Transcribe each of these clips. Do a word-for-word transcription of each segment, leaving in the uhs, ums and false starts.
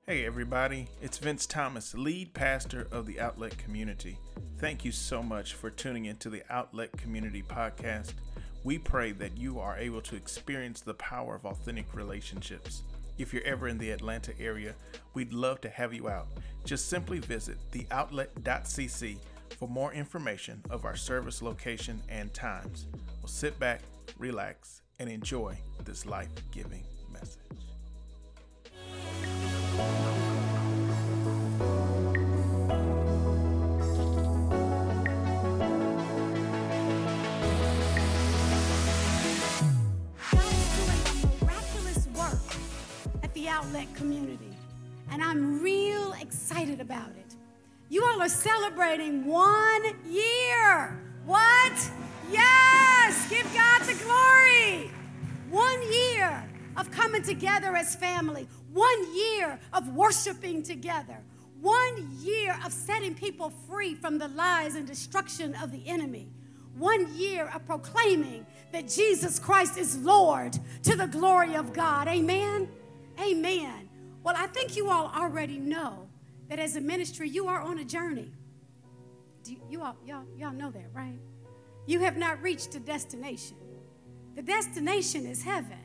Hey everybody, it's Vince Thomas, lead pastor of the Outlet Community. Thank you so much for tuning into the Outlet Community podcast. We pray that you are able to experience the power of authentic relationships. If you're ever in the Atlanta area, we'd love to have you out. Just simply visit the outlet dot c c for more information of our service location and times. Well, sit back, relax, and enjoy this life-giving message. The Outlet Community, and I'm real excited about it. You all are celebrating one year. What? Yes! Give God the glory. One year of coming together as family. One year of worshiping together. One year of setting people free from the lies and destruction of the enemy. One year of proclaiming that Jesus Christ is Lord to the glory of God. Amen? Amen. Well, I think you all already know that as a ministry, you are on a journey. Do you, you all, y'all, y'all know that, right? You have not reached a destination. The destination is heaven.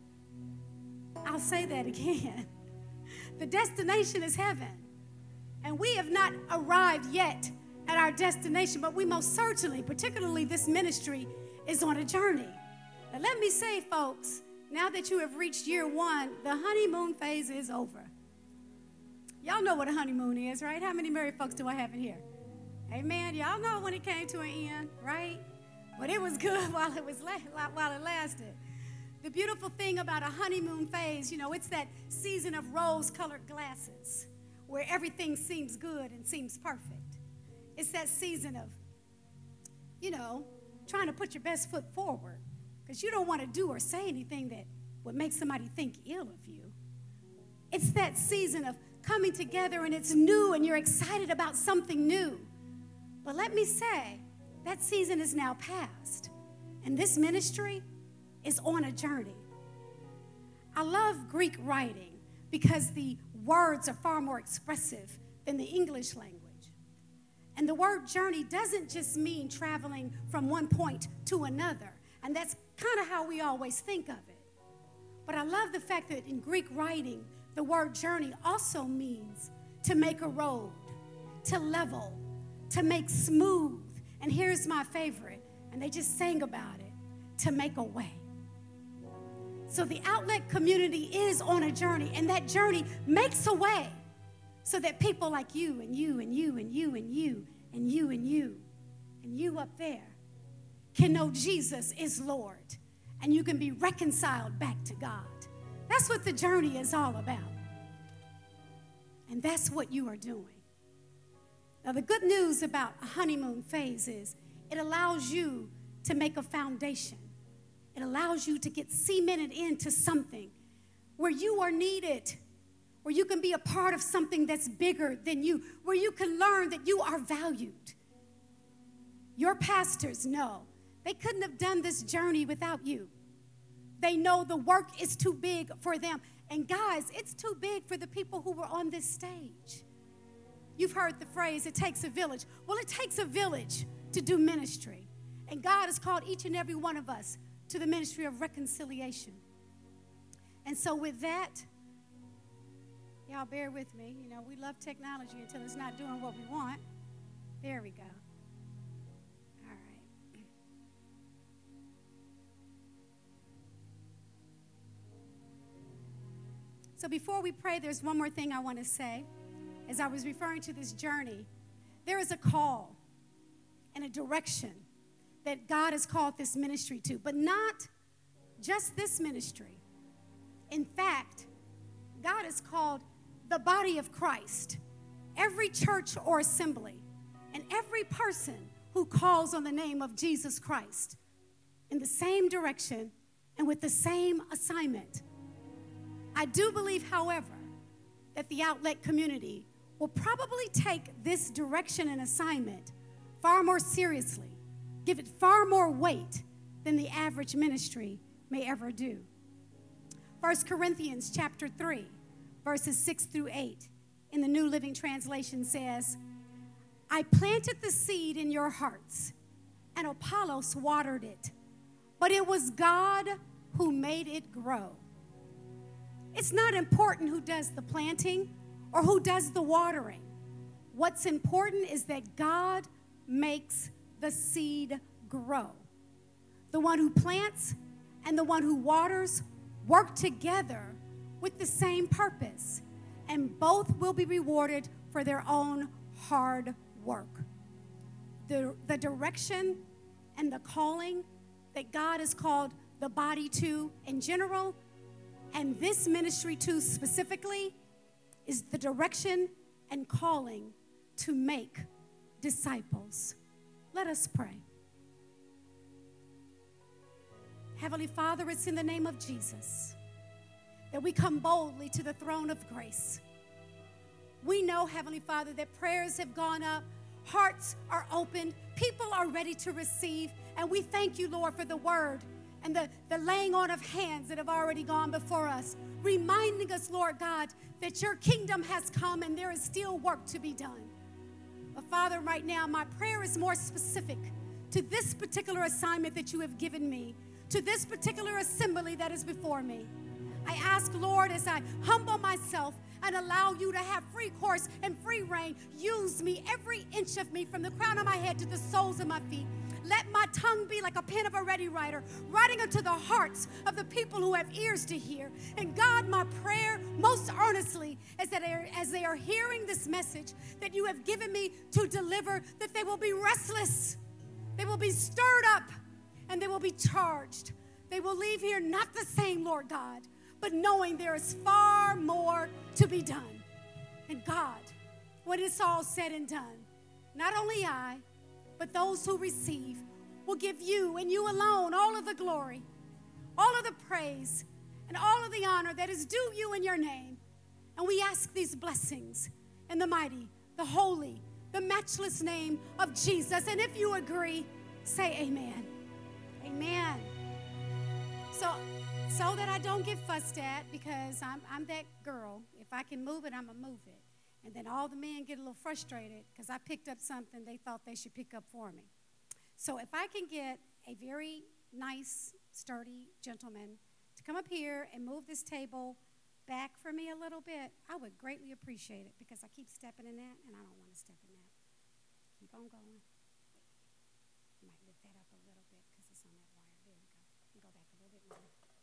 I'll say that again. The destination is heaven. And we have not arrived yet at our destination, but we most certainly, particularly this ministry, is on a journey. Now, let me say, folks, now that you have reached year one, the honeymoon phase is over. Y'all know what a honeymoon is, right? How many married folks do I have in here? Amen. Y'all know when it came to an end, right? But it was good while it was la- while it lasted. The beautiful thing about a honeymoon phase, you know, it's that season of rose-colored glasses where everything seems good and seems perfect. It's that season of, you know, trying to put your best foot forward. Because you don't want to do or say anything that would make somebody think ill of you. It's that season of coming together and it's new and you're excited about something new. But let me say, that season is now past. And this ministry is on a journey. I love Greek writing because the words are far more expressive than the English language. And the word journey doesn't just mean traveling from one point to another. And that's kind of how we always think of it. But I love the fact that in Greek writing, the word journey also means to make a road, to level, to make smooth. And here's my favorite, and they just sang about it, to make a way. So the Outlet Community is on a journey, and that journey makes a way so that people like you and you and you and you and you and you and you and you up there can know Jesus is Lord, and you can be reconciled back to God. That's what the journey is all about. And that's what you are doing. Now, the good news about a honeymoon phase is it allows you to make a foundation. It allows you to get cemented into something where you are needed, where you can be a part of something that's bigger than you, where you can learn that you are valued. Your pastors know they couldn't have done this journey without you. They know the work is too big for them. And guys, it's too big for the people who were on this stage. You've heard the phrase, it takes a village. Well, it takes a village to do ministry. And God has called each and every one of us to the ministry of reconciliation. And so with that, y'all bear with me. You know, we love technology until it's not doing what we want. There we go. So before we pray, there's one more thing I want to say. As I was referring to this journey, there is a call and a direction that God has called this ministry to, but not just this ministry. In fact, God has called the body of Christ, every church or assembly, and every person who calls on the name of Jesus Christ in the same direction and with the same assignment. I do believe, however, that the Outlet Community will probably take this direction and assignment far more seriously, give it far more weight than the average ministry may ever do. First Corinthians chapter three, verses six through eight in the New Living Translation says, I planted the seed in your hearts, and Apollos watered it, but it was God who made it grow. It's not important who does the planting or who does the watering. What's important is that God makes the seed grow. The one who plants and the one who waters work together with the same purpose, and both will be rewarded for their own hard work. The, the direction and the calling that God has called the body to in general, and this ministry to specifically, is the direction and calling to make disciples. Let us pray. Heavenly Father, it's in the name of Jesus that we come boldly to the throne of grace. We know, Heavenly Father, that prayers have gone up, hearts are opened, people are ready to receive, and we thank you, Lord, for the word and the, the laying on of hands that have already gone before us, reminding us, Lord God, that your kingdom has come and there is still work to be done. But Father, right now, my prayer is more specific to this particular assignment that you have given me, to this particular assembly that is before me. I ask, Lord, as I humble myself and allow you to have free course and free reign, use me, every inch of me, from the crown of my head to the soles of my feet. Let my tongue be like a pen of a ready writer, writing unto the hearts of the people who have ears to hear. And God, my prayer most earnestly is that as they are hearing this message that you have given me to deliver, that they will be restless, they will be stirred up, and they will be charged. They will leave here not the same, Lord God, but knowing there is far more to be done. And God, when it's all said and done, not only I, but those who receive will give you and you alone all of the glory, all of the praise, and all of the honor that is due you in your name. And we ask these blessings in the mighty, the holy, the matchless name of Jesus. And if you agree, say amen. Amen. So, so that I don't get fussed at, because I'm, I'm that girl. If I can move it, I'm going to move it. And then all the men get a little frustrated because I picked up something they thought they should pick up for me. So if I can get a very nice, sturdy gentleman to come up here and move this table back for me a little bit, I would greatly appreciate it, because I keep stepping in that, and I don't want to step in that. Keep on going. I might lift that up a little bit because it's on that wire. There we go. And go back a little bit more.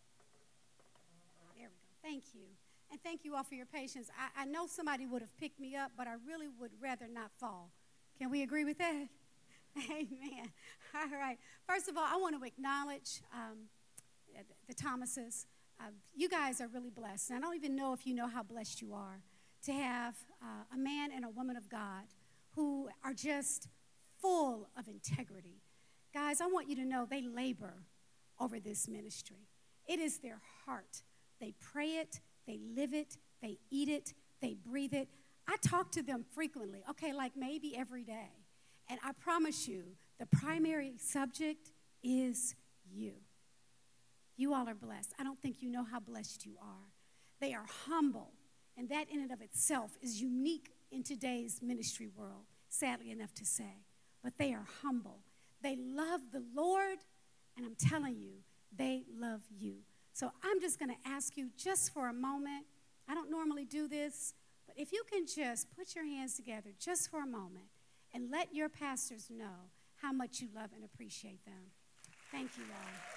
There we go. Thank you. And thank you all for your patience. I, I know somebody would have picked me up, but I really would rather not fall. Can we agree with that? Amen. All right. First of all, I want to acknowledge um, the Thomases. Uh, you guys are really blessed. And I don't even know if you know how blessed you are to have uh, a man and a woman of God who are just full of integrity. Guys, I want you to know they labor over this ministry. It is their heart. They pray it. They live it, they eat it, they breathe it. I talk to them frequently, okay, like maybe every day. And I promise you, the primary subject is you. You all are blessed. I don't think you know how blessed you are. They are humble, and that in and of itself is unique in today's ministry world, sadly enough to say. But they are humble. They love the Lord, and I'm telling you, they love you. So I'm just going to ask you just for a moment. I don't normally do this, but if you can just put your hands together just for a moment and let your pastors know how much you love and appreciate them. Thank you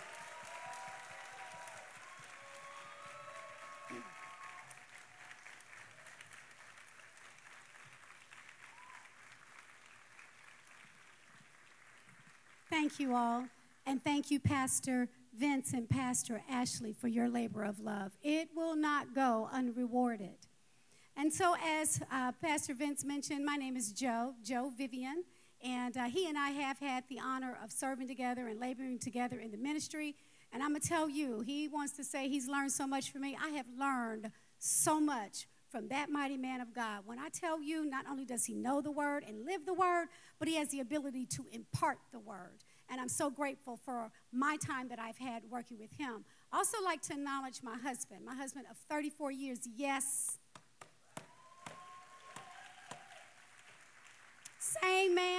all. Thank you all. And thank you, Pastor Vince and Pastor Ashley, for your labor of love. It will not go unrewarded. And so as uh, Pastor Vince mentioned, my name is Joe, Joe Vivian, and uh, he and I have had the honor of serving together and laboring together in the ministry. And I'm going to tell you, he wants to say he's learned so much from me. I have learned so much from that mighty man of God. When I tell you, not only does he know the word and live the word, but he has the ability to impart the word. And I'm so grateful for my time that I've had working with him. I also like to acknowledge my husband, my husband of thirty-four years. Yes,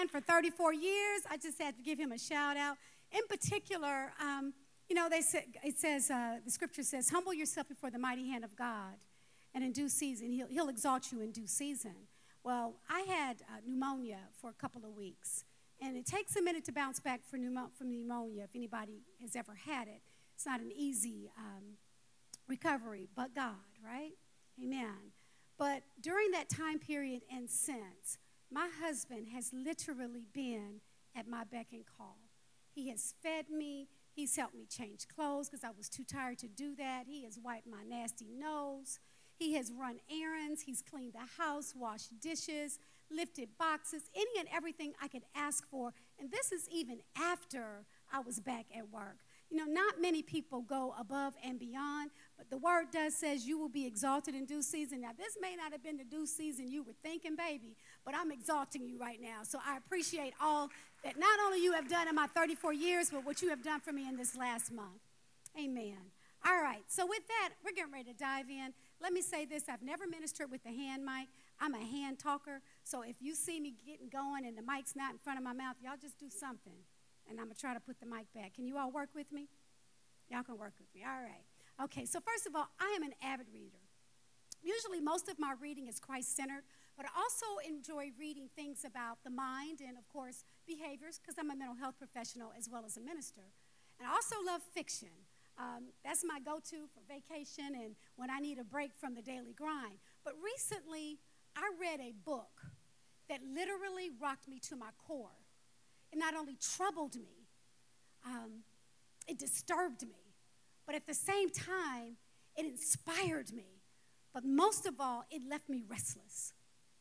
for thirty-four years. I just had to give him a shout out. In particular, um, you know, they say, it says, uh, the scripture says, humble yourself before the mighty hand of God, and in due season, he'll, he'll exalt you in due season. Well, I had uh, pneumonia for a couple of weeks, and it takes a minute to bounce back from, pneumo- from pneumonia if anybody has ever had it. It's not an easy um, recovery, but God, right? Amen. But during that time period and since, my husband has literally been at my beck and call. He has fed me. He's helped me change clothes because I was too tired to do that. He has wiped my nasty nose. He has run errands. He's cleaned the house, washed dishes, lifted boxes, any and everything I could ask for. And this is even after I was back at work. You know, not many people go above and beyond, but the word does says you will be exalted in due season. Now, this may not have been the due season you were thinking, baby, but I'm exalting you right now. So I appreciate all that not only you have done in my thirty-four years, but what you have done for me in this last month. Amen. All right, so with that, we're getting ready to dive in. Let me say this. I've never ministered with the hand mic. I'm a hand talker, so if you see me getting going and the mic's not in front of my mouth, y'all just do something, and I'm going to try to put the mic back. Can you all work with me? Y'all can work with me. All right. Okay, so first of all, I am an avid reader. Usually most of my reading is Christ-centered, but I also enjoy reading things about the mind and, of course, behaviors, because I'm a mental health professional as well as a minister. And I also love fiction. Um, that's my go-to for vacation and when I need a break from the daily grind. But recently, I read a book that literally rocked me to my core. It not only troubled me, um, it disturbed me, but at the same time, it inspired me. But most of all, it left me restless.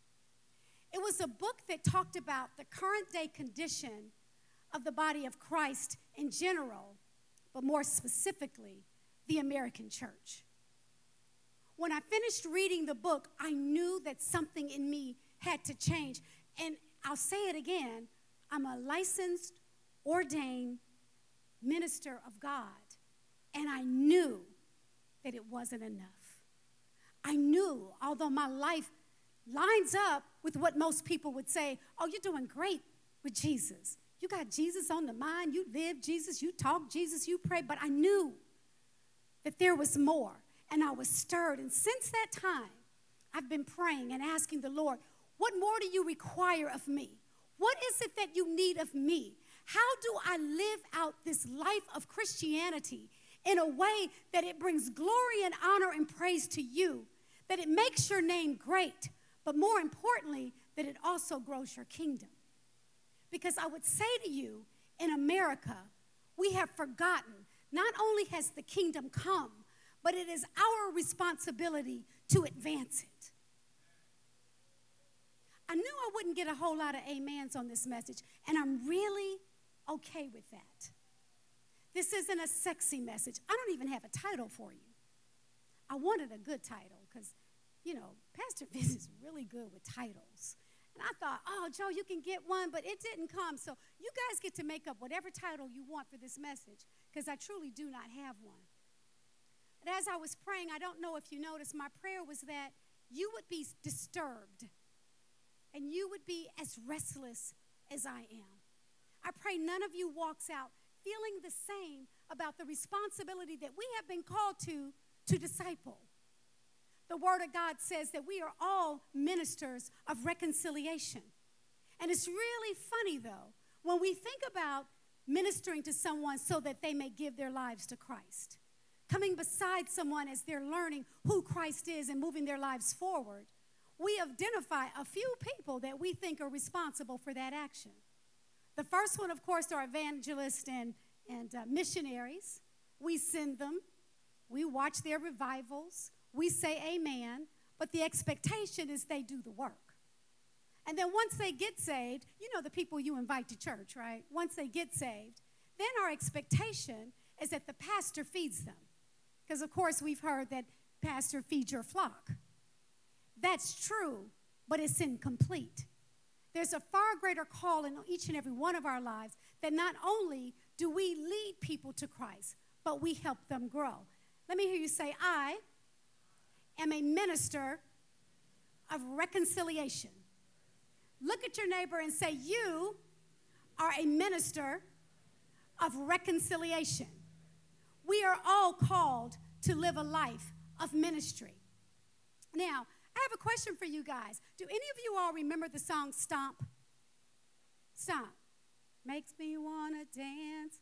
It was a book that talked about the current day condition of the body of Christ in general, but more specifically, the American church. When I finished reading the book, I knew that something in me had to change. And I'll say it again, I'm a licensed, ordained minister of God, and I knew that it wasn't enough. I knew, although my life lines up with what most people would say, oh, you're doing great with Jesus. You got Jesus on the mind. You live Jesus. You talk Jesus. You pray. But I knew that there was more, and I was stirred. And since that time, I've been praying and asking the Lord, what more do you require of me? What is it that you need of me? How do I live out this life of Christianity in a way that it brings glory and honor and praise to you, that it makes your name great, but more importantly, that it also grows your kingdom? Because I would say to you, in America, we have forgotten, not only has the kingdom come, but it is our responsibility to advance it. I knew I wouldn't get a whole lot of amens on this message, and I'm really okay with that. This isn't a sexy message. I don't even have a title for you. I wanted a good title because, you know, Pastor Vince is really good with titles. And I thought, oh, Joe, you can get one, but it didn't come. So you guys get to make up whatever title you want for this message because I truly do not have one. But as I was praying, I don't know if you noticed, my prayer was that you would be disturbed and you would be as restless as I am. I pray none of you walks out feeling the same about the responsibility that we have been called to to disciple. The Word of God says that we are all ministers of reconciliation. And it's really funny, though, when we think about ministering to someone so that they may give their lives to Christ, coming beside someone as they're learning who Christ is and moving their lives forward, we identify a few people that we think are responsible for that action. The first one, of course, are evangelists and, and uh, missionaries. We send them. We watch their revivals. We say amen, but the expectation is they do the work. And then once they get saved, you know the people you invite to church, right? Once they get saved, then our expectation is that the pastor feeds them. Because, of course, we've heard that pastor feeds your flock. That's true, but it's incomplete. There's a far greater call in each and every one of our lives that not only do we lead people to Christ, but we help them grow. Let me hear you say, I am a minister of reconciliation. Look at your neighbor and say, you are a minister of reconciliation. We are all called to live a life of ministry. Now, I have a question for you guys. Do any of you all remember the song Stomp? Stomp. Makes me want to dance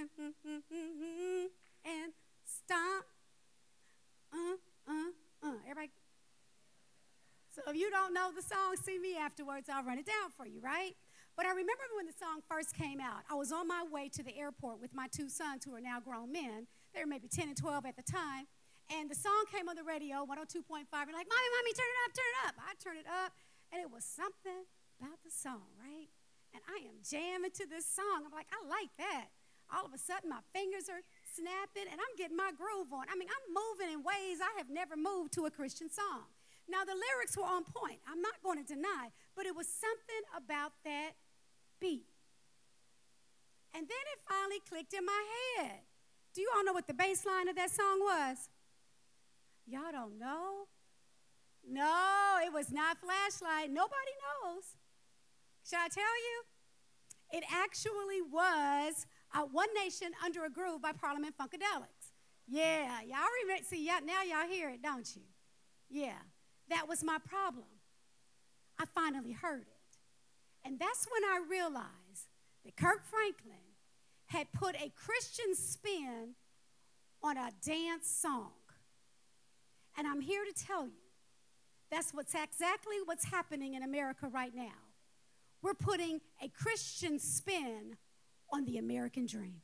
and stomp. Uh, uh, uh. Everybody. So if you don't know the song, see me afterwards. I'll run it down for you, right? But I remember when the song first came out, I was on my way to the airport with my two sons who are now grown men. They were maybe ten and twelve at the time. And the song came on the radio, one oh two point five. You're like, Mommy, Mommy, turn it up, turn it up. I turned it up, and it was something about the song, right? And I am jamming to this song. I'm like, I like that. All of a sudden, my fingers are snapping, and I'm getting my groove on. I mean, I'm moving in ways I have never moved to a Christian song. Now, the lyrics were on point. I'm not going to deny, but it was something about that beat. And then it finally clicked in my head. Do you all know what the bass line of that song was? Y'all don't know? No, it was not Flashlight. Nobody knows. Should I tell you? It actually was uh, One Nation Under a Groove by Parliament Funkadelics. Yeah, y'all remember. See, y'all, now y'all hear it, don't you? Yeah, that was my problem. I finally heard it. And that's when I realized that Kirk Franklin had put a Christian spin on a dance song. And I'm here to tell you, that's what's exactly what's happening in America right now. We're putting a Christian spin on the American dream.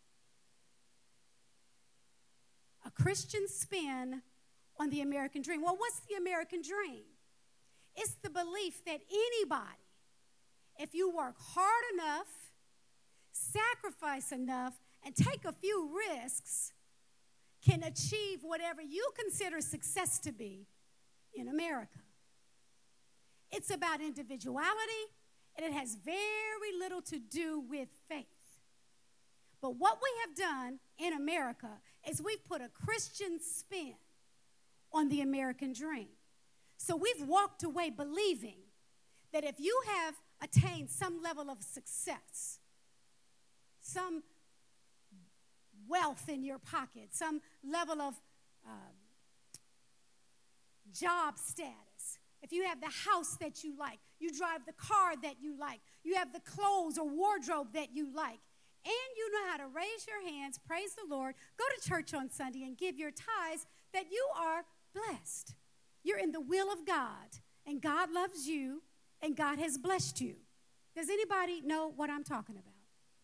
A Christian spin on the American dream. Well, what's the American dream? It's the belief that anybody, if you work hard enough, sacrifice enough, and take a few risks, can achieve whatever you consider success to be in America. It's about individuality, and it has very little to do with faith. But what we have done in America is we've put a Christian spin on the American dream. So we've walked away believing that if you have attained some level of success, some wealth in your pocket, some level of uh, job status, if you have the house that you like, you drive the car that you like, you have the clothes or wardrobe that you like, and you know how to raise your hands, praise the Lord, go to church on Sunday and give your tithes, that you are blessed. You're in the will of God, and God loves you, and God has blessed you. Does anybody know what I'm talking about?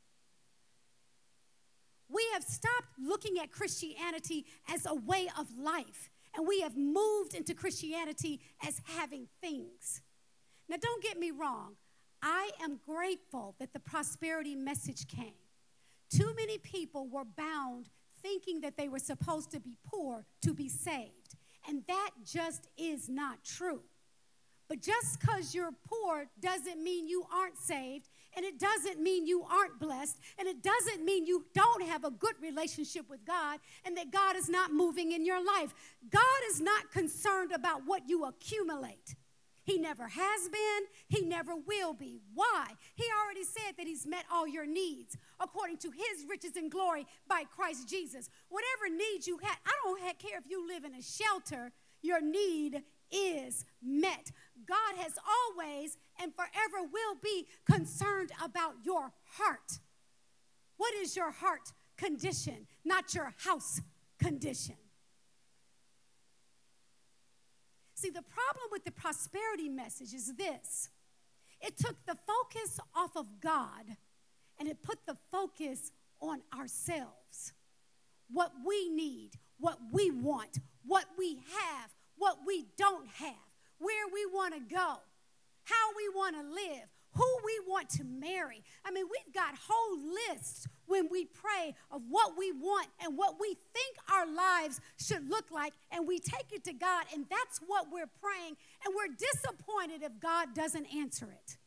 We have stopped looking at Christianity as a way of life, and we have moved into Christianity as having things. Now, don't get me wrong. I am grateful that the prosperity message came. Too many people were bound thinking that they were supposed to be poor to be saved, and that just is not true. But just because you're poor doesn't mean you aren't saved, and it doesn't mean you aren't blessed, and it doesn't mean you don't have a good relationship with God and that God is not moving in your life. God is not concerned about what you accumulate. He never has been. He never will be. Why? He already said that he's met all your needs according to his riches and glory by Christ Jesus. Whatever needs you have, I don't care if you live in a shelter, your need is met. God has always and forever will be concerned about your heart. What is your heart condition, not your house condition? See, the problem with the prosperity message is this. It took the focus off of God, and it put the focus on ourselves. What we need, what we want, what we have, what we don't have, where we want to go, how we want to live, who we want to marry. I mean, we've got whole lists when we pray of what we want and what we think our lives should look like, and we take it to God, and that's what we're praying, and we're disappointed if God doesn't answer it.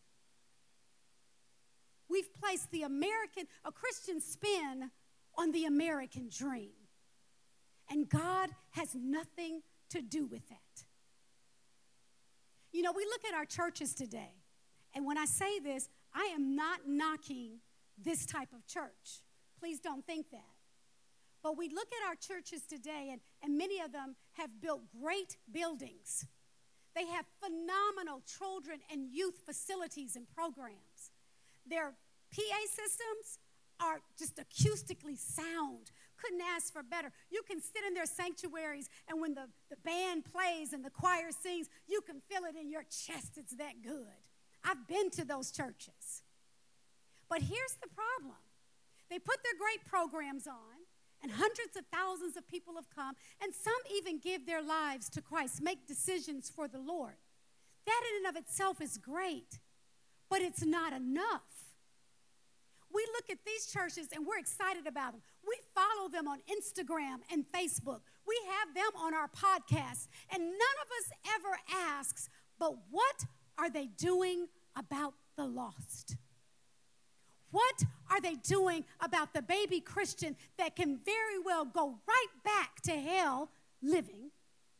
We've placed the American, a Christian spin on the American dream, and God has nothing to do with that. You know, we look at our churches today, And when I say this, I am not knocking this type of church. Please don't think that. But we look at our churches today, and, and many of them have built great buildings. They have phenomenal children and youth facilities and programs. Their P A systems are just acoustically sound. Couldn't ask for better. You can sit in their sanctuaries, and when the, the band plays and the choir sings, you can feel it in your chest. It's that good. I've been to those churches. But here's the problem. They put their great programs on, and hundreds of thousands of people have come, and some even give their lives to Christ, make decisions for the Lord. That in and of itself is great, but it's not enough. We look at these churches, and we're excited about them. We follow them on Instagram and Facebook. We have them on our podcast, and none of us ever asks, but what are they doing about the lost? What are they doing about the baby Christian that can very well go right back to hell living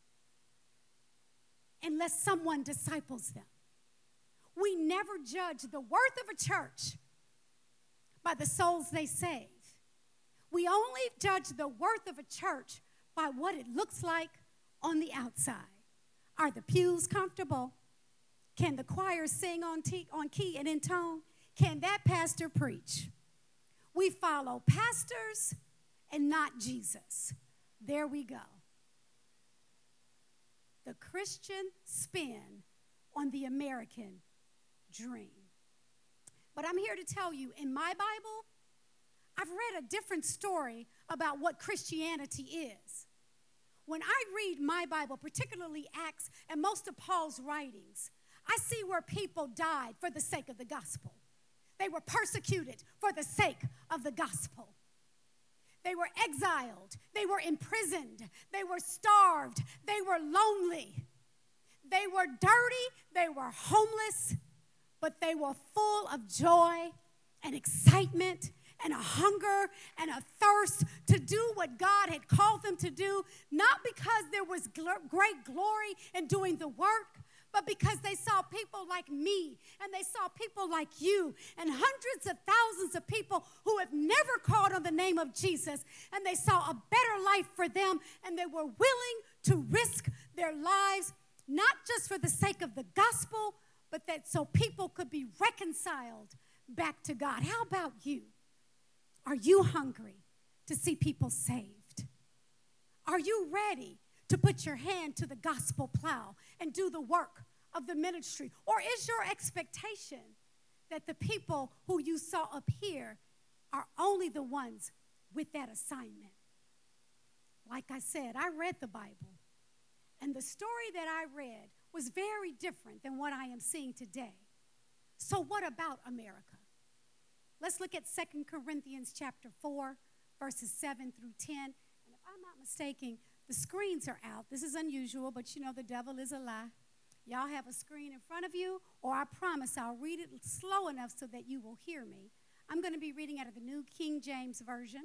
unless someone disciples them? We never judge the worth of a church by the souls they save. We only judge the worth of a church by what it looks like on the outside. Are the pews comfortable? Can the choir sing on, t- on key and in tone? Can that pastor preach? We follow pastors and not Jesus. There we go. The Christian spin on the American dream. But I'm here to tell you, in my Bible, I've read a different story about what Christianity is. When I read my Bible, particularly Acts and most of Paul's writings, I see where people died for the sake of the gospel. They were persecuted for the sake of the gospel. They were exiled. They were imprisoned. They were starved. They were lonely. They were dirty. They were homeless. But they were full of joy and excitement and a hunger and a thirst to do what God had called them to do, not because there was gl- great glory in doing the work, but because they saw people like me and they saw people like you and hundreds of thousands of people who have never called on the name of Jesus, and they saw a better life for them, and they were willing to risk their lives, not just for the sake of the gospel, but that so people could be reconciled back to God. How about you? Are you hungry to see people saved? Are you ready to put your hand to the gospel plow and do the work of the ministry? Or is your expectation that the people who you saw up here are only the ones with that assignment? Like I said, I read the Bible, and the story that I read was very different than what I am seeing today. So what about America? Let's look at Second Corinthians chapter four, verses seven through ten. And if I'm not mistaken, the screens are out. This is unusual, but you know the devil is a lie. Y'all have a screen in front of you, or I promise I'll read it slow enough so that you will hear me. I'm going to be reading out of the New King James Version.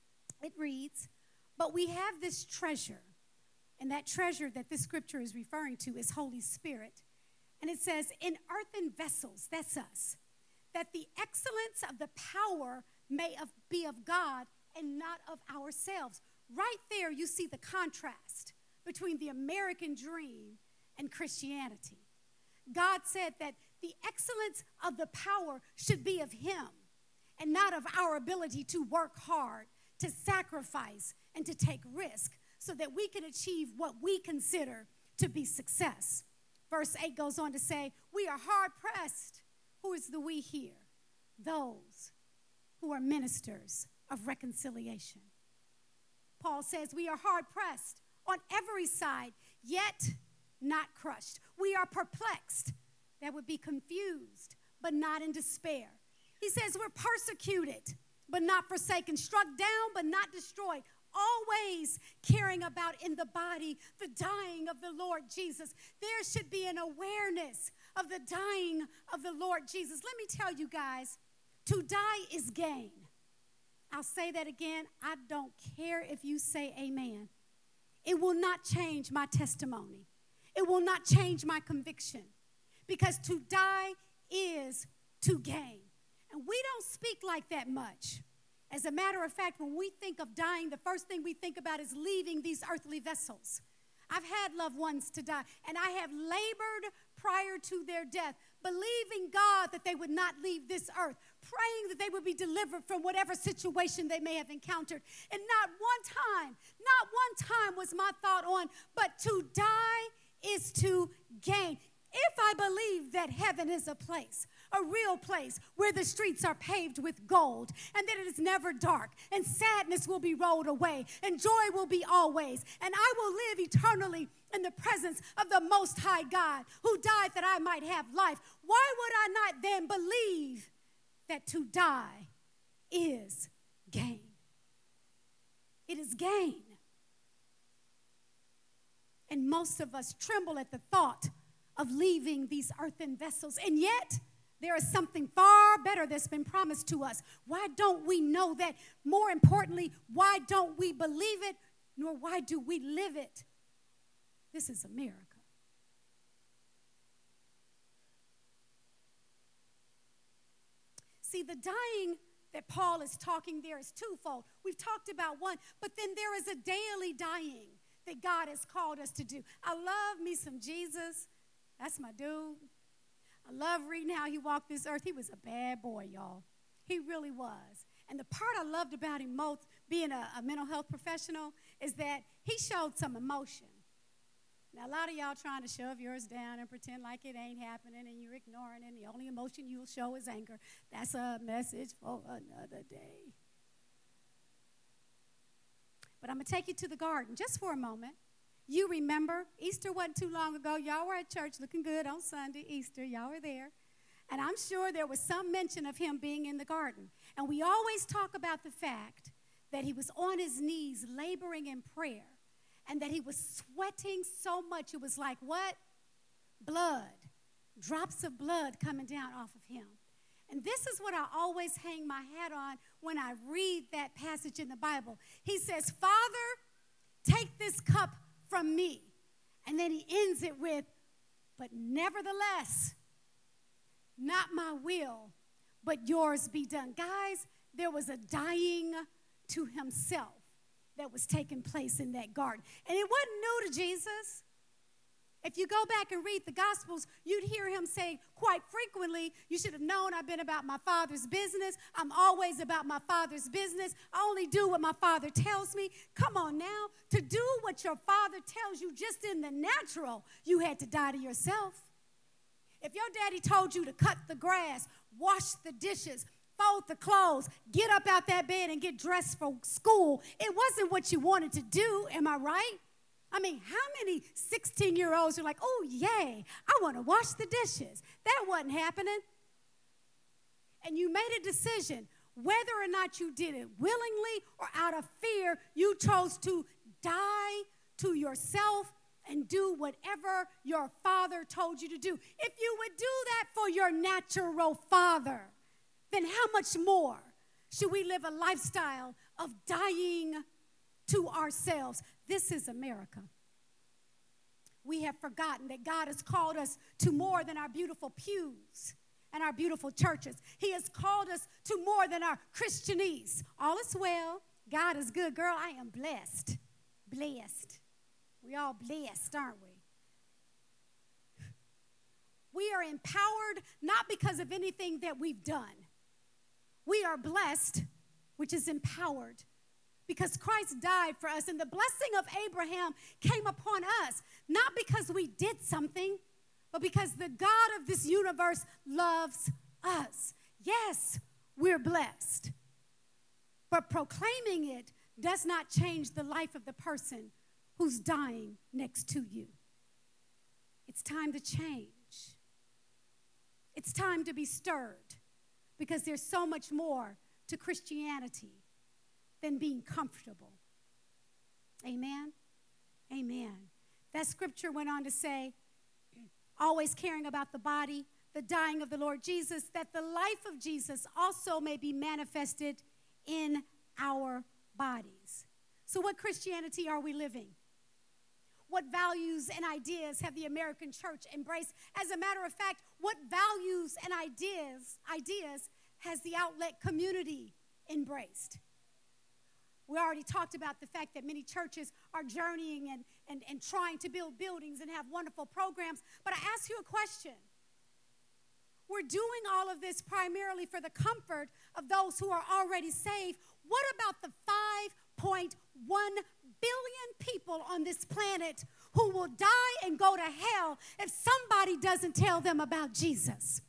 It reads, "But we have this treasure," and that treasure that this scripture is referring to is Holy Spirit. And it says, "in earthen vessels," that's us, "that the excellence of the power may of, be of God and not of ourselves." Right there, you see the contrast between the American dream and Christianity. God said that the excellence of the power should be of Him and not of our ability to work hard, to sacrifice, and to take risk so that we can achieve what we consider to be success. Verse eight goes on to say, "We are hard-pressed." Who is the we here? Those who are ministers of reconciliation. Paul says we are hard-pressed on every side, yet not crushed. We are perplexed. That would be confused, but not in despair. He says we're persecuted, but not forsaken, struck down, but not destroyed, always caring about in the body the dying of the Lord Jesus. There should be an awareness of the dying of the Lord Jesus. Let me tell you guys, to die is gain. I'll say that again. I don't care if you say amen. It will not change my testimony. It will not change my conviction, because to die is to gain. And we don't speak like that much. As a matter of fact, when we think of dying, the first thing we think about is leaving these earthly vessels. I've had loved ones to die, and I have labored prior to their death, believing God that they would not leave this earth, praying that they would be delivered from whatever situation they may have encountered. And not one time, not one time was my thought on, but to die is to gain. If I believe that heaven is a place, a real place where the streets are paved with gold and that it is never dark and sadness will be rolled away and joy will be always, and I will live eternally in the presence of the Most High God who died that I might have life, why would I not then believe that to die is gain? It is gain. And most of us tremble at the thought of leaving these earthen vessels. And yet, there is something far better that's been promised to us. Why don't we know that? More importantly, why don't we believe it, nor why do we live it? This is America. See, the dying that Paul is talking there is twofold. We've talked about one, but then there is a daily dying that God has called us to do. I love me some Jesus. That's my dude. I love reading how he walked this earth. He was a bad boy, y'all. He really was. And the part I loved about him most, being a, a mental health professional, is that he showed some emotion. Now, a lot of y'all trying to shove yours down and pretend like it ain't happening and you're ignoring it, and the only emotion you'll show is anger. That's a message for another day. But I'm going to take you to the garden just for a moment. You remember, Easter wasn't too long ago. Y'all were at church looking good on Sunday, Easter. Y'all were there. And I'm sure there was some mention of him being in the garden. And we always talk about the fact that he was on his knees laboring in prayer and that he was sweating so much. It was like what? Blood. Drops of blood coming down off of him. And this is what I always hang my hat on when I read that passage in the Bible. He says, Father, take this cup from me. And then he ends it with, but nevertheless, not my will, but yours be done. Guys, there was a dying to himself that was taking place in that garden. And it wasn't new to Jesus. If you go back and read the Gospels, you'd hear him say quite frequently, you should have known I've been about my Father's business. I'm always about my Father's business. I only do what my Father tells me. Come on now. To do what your Father tells you just in the natural, you had to die to yourself. If your daddy told you to cut the grass, wash the dishes, fold the clothes, get up out that bed and get dressed for school, it wasn't what you wanted to do, am I right? I mean, how many sixteen-year-olds are like, oh, yay, I want to wash the dishes? That wasn't happening. And you made a decision. Whether or not you did it willingly or out of fear, you chose to die to yourself and do whatever your father told you to do. If you would do that for your natural father, then how much more should we live a lifestyle of dying to ourselves? This is America. We have forgotten that God has called us to more than our beautiful pews and our beautiful churches. He has called us to more than our Christianese. All is well. God is good. Girl, I am blessed. Blessed. We all blessed, aren't we? We are empowered not because of anything that we've done. We are blessed, which is empowered, because Christ died for us, and the blessing of Abraham came upon us, not because we did something, but because the God of this universe loves us. Yes, we're blessed, but proclaiming it does not change the life of the person who's dying next to you. It's time to change. It's time to be stirred, because there's so much more to Christianity than being comfortable. Amen? Amen. That scripture went on to say, always caring about the body, the dying of the Lord Jesus, that the life of Jesus also may be manifested in our bodies. So what Christianity are we living? what values and ideas have the American church embraced? As a matter of fact, what values and ideas, ideas has the outlet community embraced? We already talked about the fact that many churches are journeying and, and, and trying to build buildings and have wonderful programs. But I ask you a question. We're doing all of this primarily for the comfort of those who are already saved. What about the five point one billion people on this planet who will die and go to hell if somebody doesn't tell them about Jesus?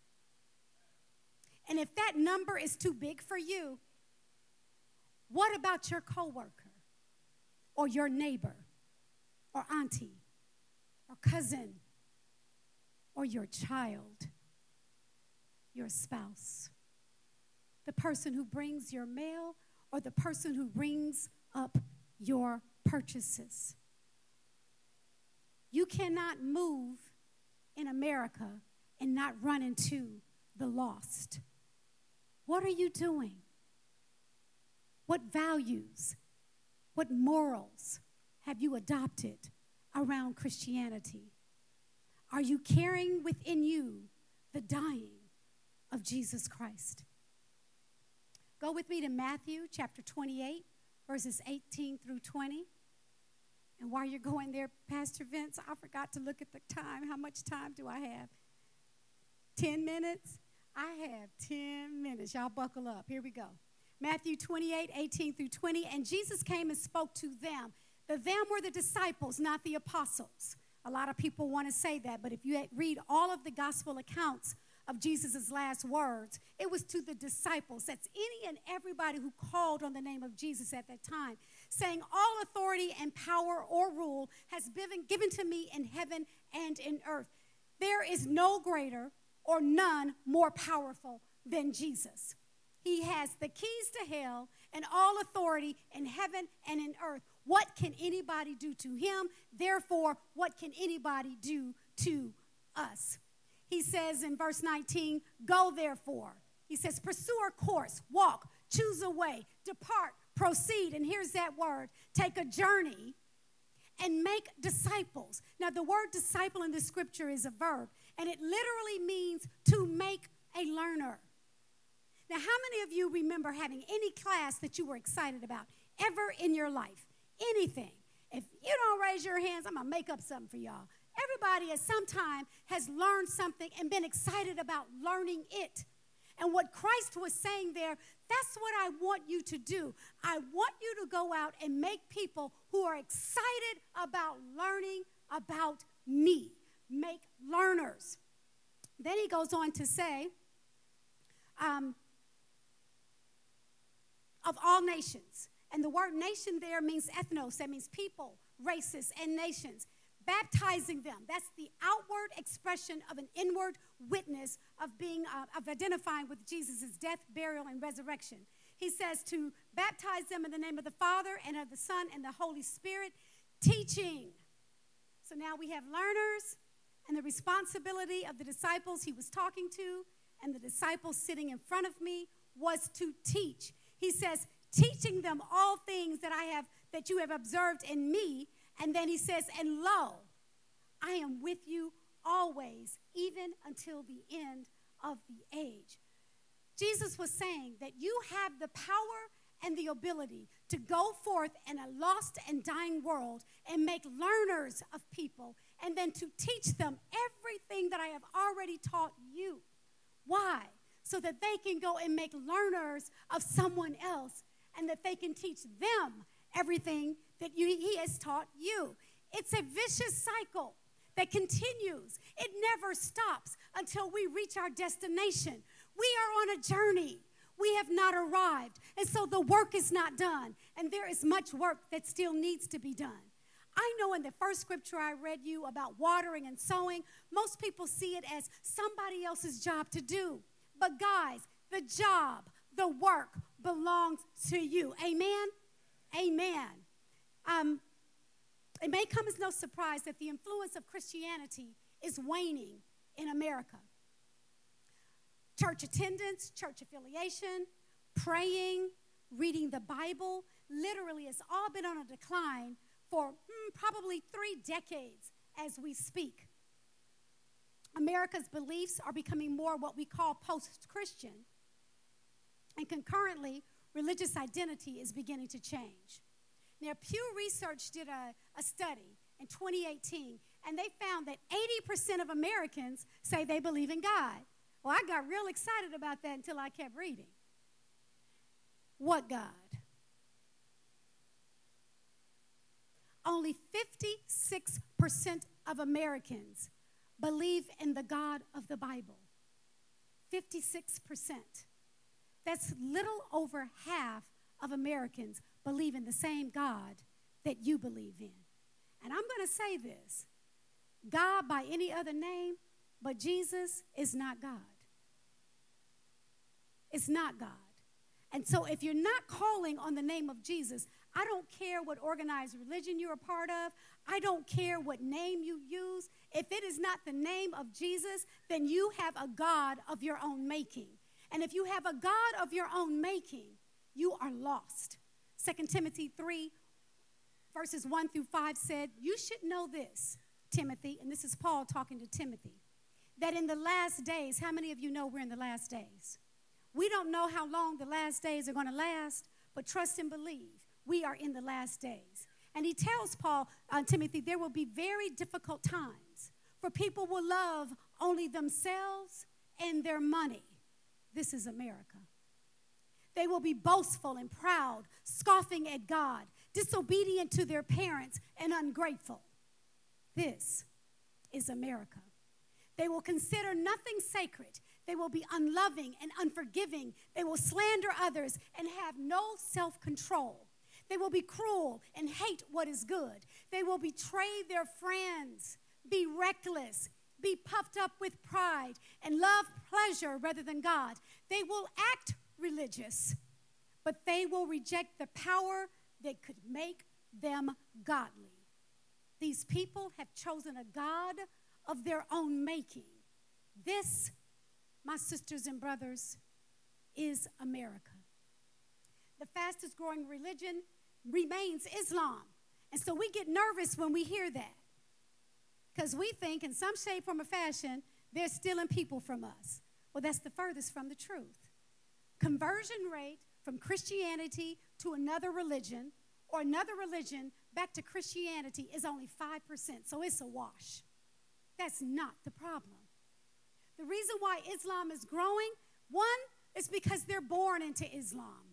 And if that number is too big for you, what about your coworker or your neighbor or auntie or cousin or your child, your spouse, the person who brings your mail or the person who rings up your purchases? You cannot move in America and not run into the lost. What are you doing? What values, what morals have you adopted around Christianity? Are you carrying within you the dying of Jesus Christ? Go with me to Matthew chapter twenty-eight, verses eighteen through twenty. And while you're going there, Pastor Vince, I forgot to look at the time. How much time do I have? Ten minutes? I have ten minutes. Y'all buckle up. Here we go. Matthew twenty-eight, eighteen through twenty. And Jesus came and spoke to them. The them were the disciples, not the apostles. A lot of people want to say that, but if you read all of the gospel accounts of Jesus' last words, it was to the disciples. That's any and everybody who called on the name of Jesus at that time, saying, all authority and power or rule has been given to me in heaven and in earth. There is no greater or none more powerful than Jesus. He has the keys to hell and all authority in heaven and in earth. What can anybody do to him? Therefore, what can anybody do to us? He says in verse nineteen, go therefore. He says, pursue a course, walk, choose a way, depart, proceed. And here's that word, take a journey and make disciples. Now, the word disciple in the scripture is a verb, and it literally means to make a learner. Now, how many of you remember having any class that you were excited about ever in your life? Anything. If you don't raise your hands, I'm going to make up something for y'all. Everybody at some time has learned something and been excited about learning it. And what Christ was saying there, that's what I want you to do. I want you to go out and make people who are excited about learning about me. Make learners. Then he goes on to say, um, of all nations. And the word nation there means ethnos. That means people, races, and nations. Baptizing them. That's the outward expression of an inward witness of being, uh, of identifying with Jesus' death, burial, and resurrection. He says to baptize them in the name of the Father and of the Son and the Holy Spirit, teaching. So now we have learners and the responsibility of the disciples he was talking to and the disciples sitting in front of me was to teach. He says, teaching them all things that I have, that you have observed in me. And then he says, and lo, I am with you always, even until the end of the age. Jesus was saying that you have the power and the ability to go forth in a lost and dying world and make learners of people, and then to teach them everything that I have already taught you. Why? So that they can go and make learners of someone else, and that they can teach them everything that you, he has taught you. It's a vicious cycle that continues. It never stops until we reach our destination. We are on a journey. We have not arrived, and so the work is not done, and there is much work that still needs to be done. I know in the first scripture I read you about watering and sowing, most people see it as somebody else's job to do. But guys, the job, the work belongs to you. Amen? Amen. Um, it may come as no surprise that the influence of Christianity is waning in America. Church attendance, church affiliation, praying, reading the Bible, literally it's all been on a decline for hmm, probably three decades as we speak. America's beliefs are becoming more what we call post-Christian, and concurrently, religious identity is beginning to change. Now, Pew Research did a, a study in twenty eighteen, and they found that eighty percent of Americans say they believe in God. Well, I got real excited about that until I kept reading. What God? Only fifty-six percent of Americans believe in the God of the Bible. fifty-six percent. That's little over half of Americans believe in the same God that you believe in. And I'm going to say this. God by any other name but Jesus is not God. It's not God. And so if you're not calling on the name of Jesus, I don't care what organized religion you're a part of. I don't care what name you use. If it is not the name of Jesus, then you have a God of your own making. And if you have a God of your own making, you are lost. Second Timothy three, verses one through five said, you should know this, Timothy, and this is Paul talking to Timothy, that in the last days, how many of you know we're in the last days? We don't know how long the last days are going to last, but trust and believe we are in the last days. And he tells Paul, uh, Timothy, there will be very difficult times, for people will love only themselves and their money. This is America. They will be boastful and proud, scoffing at God, disobedient to their parents, and ungrateful. This is America. They will consider nothing sacred. They will be unloving and unforgiving. They will slander others and have no self-control. They will be cruel and hate what is good. They will betray their friends, be reckless, be puffed up with pride, and love pleasure rather than God. They will act religious, but they will reject the power that could make them godly. These people have chosen a God of their own making. This, my sisters and brothers, is America. The fastest growing religion remains Islam. And so we get nervous when we hear that, because we think in some shape, form, or fashion, they're stealing people from us. Well, that's the furthest from the truth. Conversion rate from Christianity to another religion or another religion back to Christianity is only five percent, so it's a wash. That's not the problem. The reason why Islam is growing, one, is because they're born into Islam.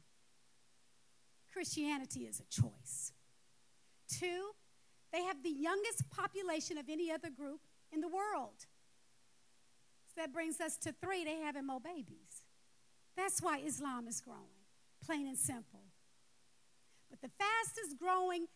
Christianity is a choice. Two, they have the youngest population of any other group in the world. So that brings us to three, they having more babies. That's why Islam is growing, plain and simple. But the fastest growing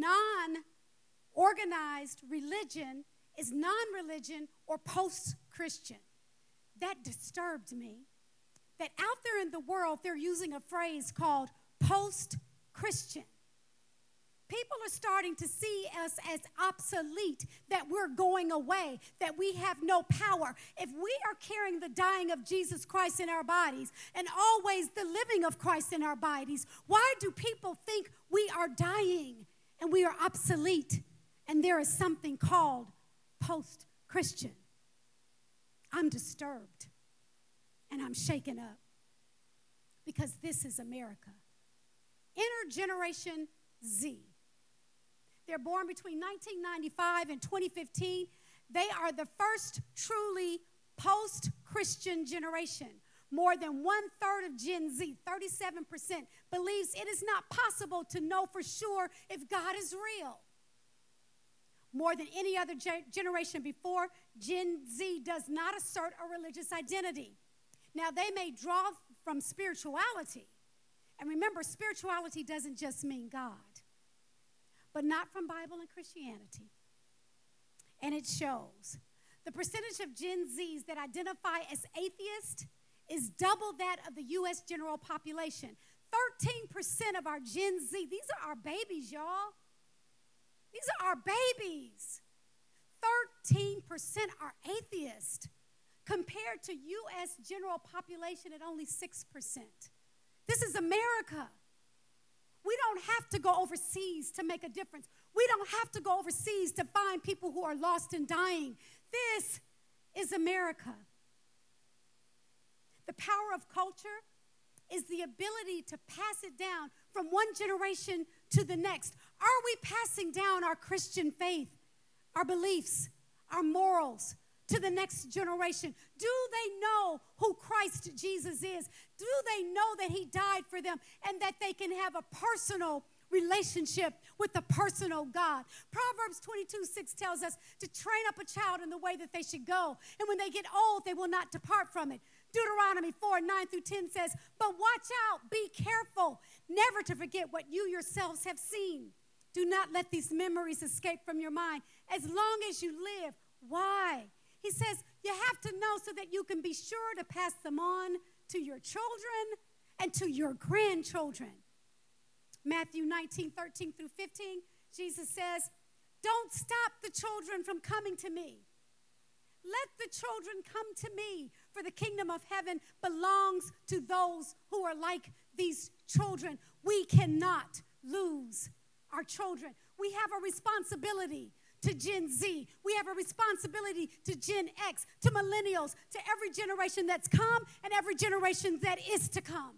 non-organized religion is non-religion or post-Christian. That disturbed me. That out there in the world, they're using a phrase called post-Christian. People are starting to see us as obsolete, that we're going away, that we have no power. If we are carrying the dying of Jesus Christ in our bodies and always the living of Christ in our bodies, why do people think we are dying and we are obsolete and there is something called post-Christian? I'm disturbed and I'm shaken up because this is America. Enter Generation Z. They're born between nineteen ninety-five and twenty fifteen. They are the first truly post-Christian generation. More than one-third of Gen Z, thirty-seven percent, believes it is not possible to know for sure if God is real. More than any other ge- generation before, Gen Z does not assert a religious identity. Now, they may draw from spirituality. And remember, spirituality doesn't just mean God, but not from Bible and Christianity. And it shows. The percentage of Gen Zs that identify as atheist is double that of the U S general population. thirteen percent of our Gen Z, these are our babies, y'all. These are our babies. thirteen percent are atheist compared to U S general population at only six percent. This is America. We don't have to go overseas to make a difference. We don't have to go overseas to find people who are lost and dying. This is America. The power of culture is the ability to pass it down from one generation to the next. Are we passing down our Christian faith, our beliefs, our morals to the next generation? Do they know who Christ Jesus is? Do they know that he died for them and that they can have a personal relationship with the personal God? Proverbs twenty-two six tells us to train up a child in the way that they should go, and when they get old, they will not depart from it. Deuteronomy four nine through ten says, but watch out, be careful, never to forget what you yourselves have seen. Do not let these memories escape from your mind as long as you live. Why? He says you have to know so that you can be sure to pass them on to your children and to your grandchildren. Matthew nineteen thirteen through fifteen, Jesus says, don't stop the children from coming to me. Let the children come to me, for the kingdom of heaven belongs to those who are like these children. We cannot lose our children. We have a responsibility to Gen Z. We have a responsibility to Gen X, to millennials, to every generation that's come and every generation that is to come.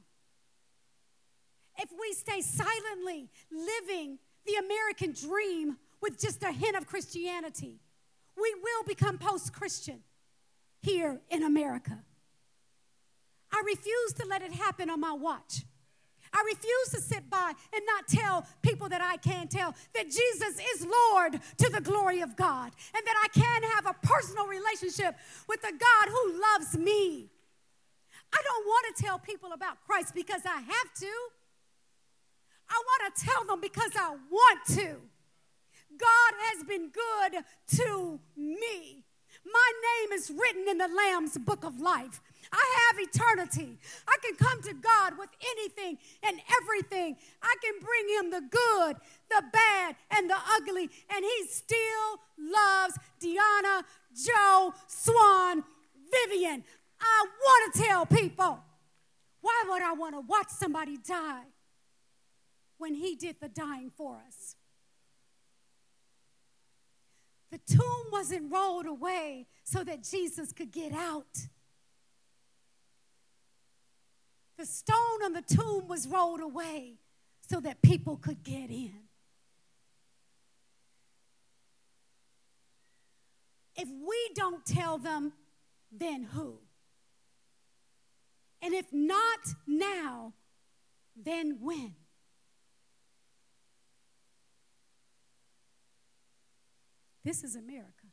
If we stay silently living the American dream with just a hint of Christianity, we will become post-Christian here in America. I refuse to let it happen on my watch. I refuse to sit by and not tell people that I can tell that Jesus is Lord to the glory of God, and that I can have a personal relationship with the God who loves me. I don't want to tell people about Christ because I have to. I want to tell them because I want to. God has been good to me. My name is written in the Lamb's book of life. I have eternity. I can come to God with anything and everything. I can bring him the good, the bad, and the ugly, and he still loves Deanna, Joe, Swan, Vivian. I want to tell people, why would I want to watch somebody die when he did the dying for us? The tomb wasn't rolled away so that Jesus could get out. The stone on the tomb was rolled away so that people could get in. If we don't tell them, then who? And if not now, then when? This is America.